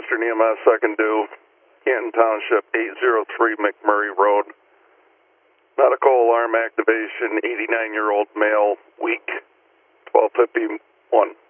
Western EMS, second due, Canton Township, 803 McMurray Road. Medical alarm activation, 89-year-old male, weak, 1251.